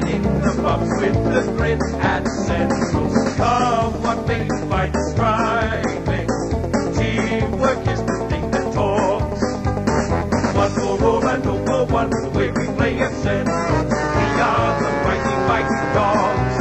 riding the bumps with the grit at Central. Come what may, fight striving. Teamwork is the thing that talks. One for all and all for one, the way we play at Central. We are the mighty dogs.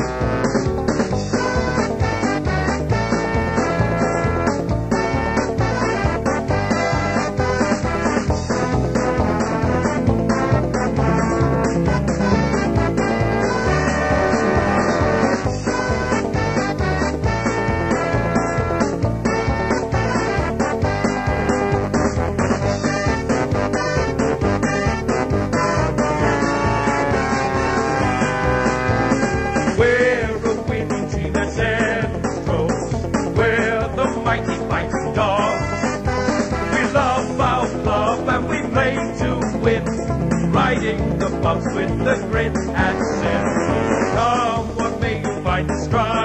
We're a winning team at Central. We're the mighty dogs. We love our club and we play to win. Riding the bumps with the grit at Central. Come what may, fight the strife.